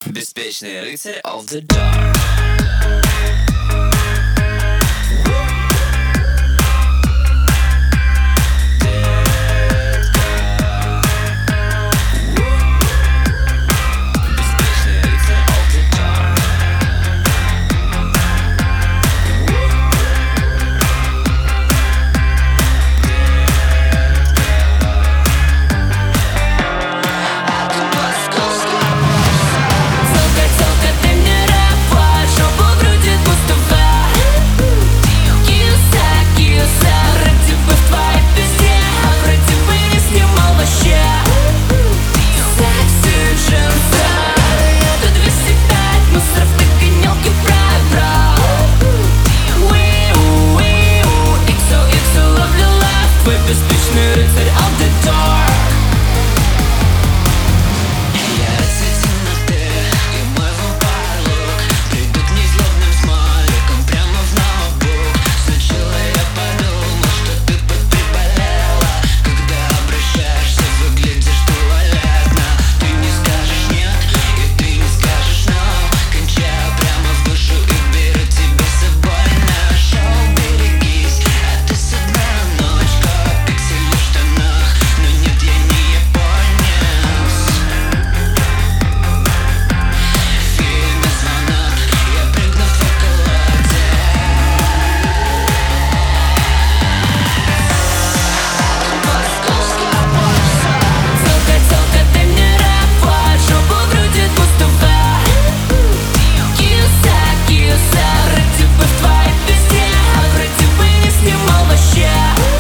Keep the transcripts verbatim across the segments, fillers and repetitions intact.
Беспечный рыцарь of the dark. Беспечный рыцарь of the dark. Я рыцарь темноты, и мой vampire look придут незлобным смайликом прямо в ноутбук. Сначала я подумал, что ты приболела. Когда обращаешься, выглядишь туалетно. Ты не скажешь нет, и ты не скажешь no. Кончаю прямо в душу и беру тебя с собой на шоу. Берегись, а ты с одна ночка. Пиксели в штанах, но нет, я не японец. В фильме «Звонок» я прыгну в околоте. Московская борса. Целка, целка, ты мне рэп, жопу крутит Мустафа. Киса, киса, вроде бы в твоей пизде, а вроде бы не снимал вообще.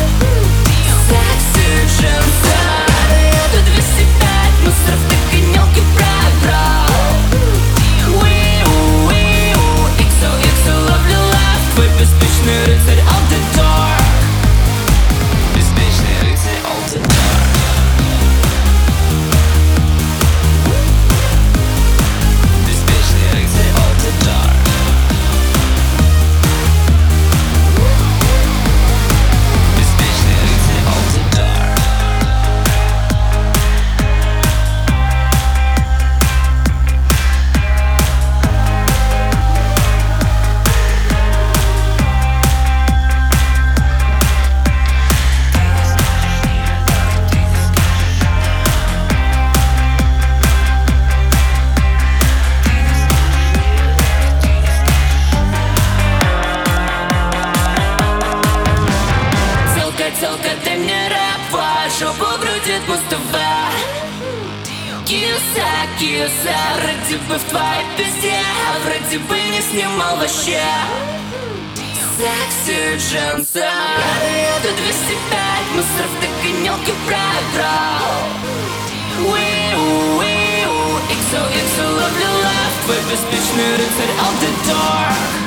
Секси джинсы, я тут двести пять мусоров, так и мелкий пробрал. Уиу, уиу, икс о икс о, ловлю лав, твой беспечный рыцарь of the dark. Беспечный рыцарь of the dark. Беспечный рыцарь of the dark. Беспечный рыцарь of the dark. Целка, целка, ты мне рэп, жопу крутит Мустафа. Киса, киса, вроде бы в твоей пизде, а вроде бы не снимал вообще. Секси джинсы, я тут двести пять мусоров, так и мелкий пробрал. Уиу, уиу, икс о икс о, ловлю лав, твой беспечный рыцарь of the dark.